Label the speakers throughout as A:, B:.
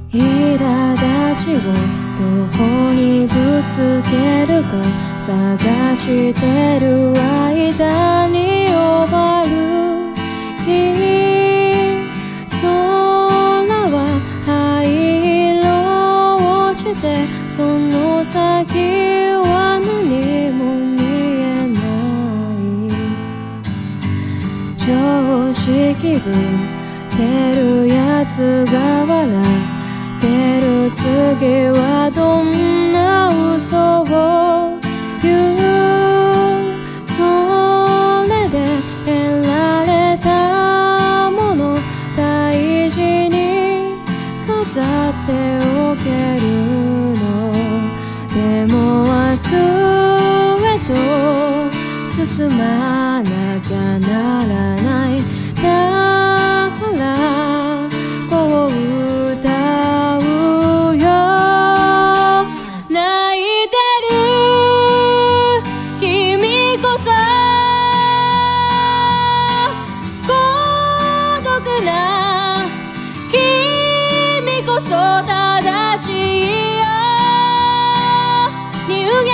A: 苛立ちをどこにぶつけるか探してる間に終わる空は灰色をしてその先は何も見えない常識ぶってるやつが笑ってる次はどんな嘘を言うそれで得られたもの大事に飾っておけるのでも明日へと進まなきゃならないだからこう歌うよ泣いてる君こそ孤独な君こそ正しいよ人間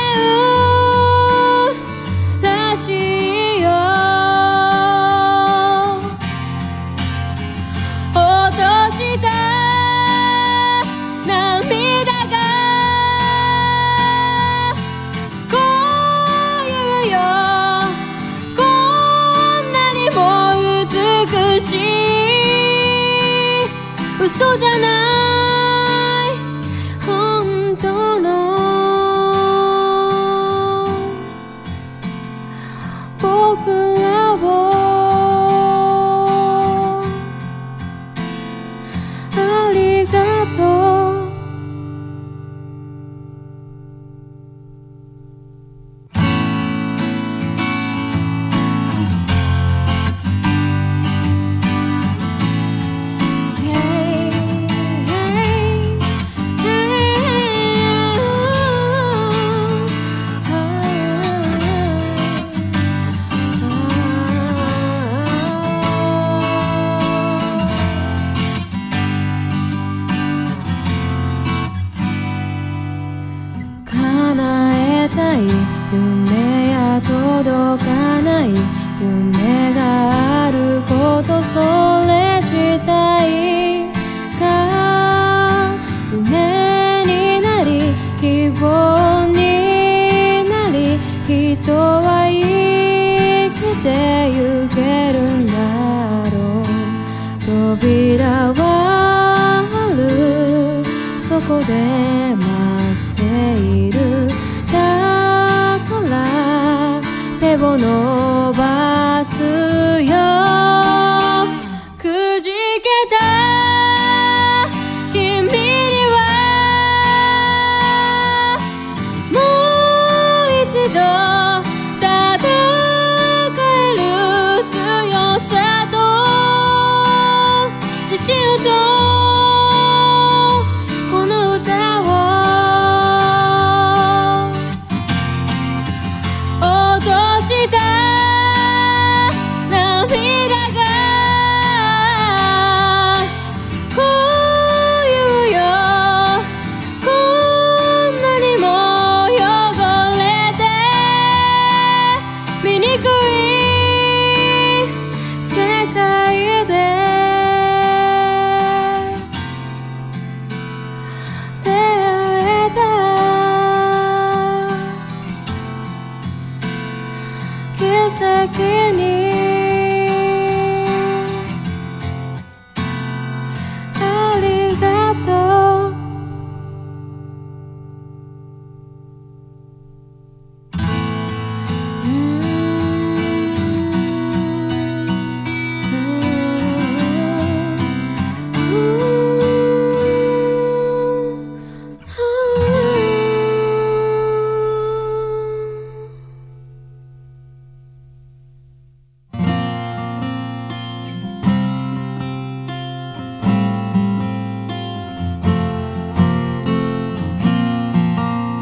A: らしいよ落とした涙がこういうよこんなにも美しい嘘じゃない本当の僕らをありがとう叶えたい夢や届かない夢があることそれ自体が夢になり希望になり人は生きてゆけるんだろう扉はあるそこで待っているだから手を伸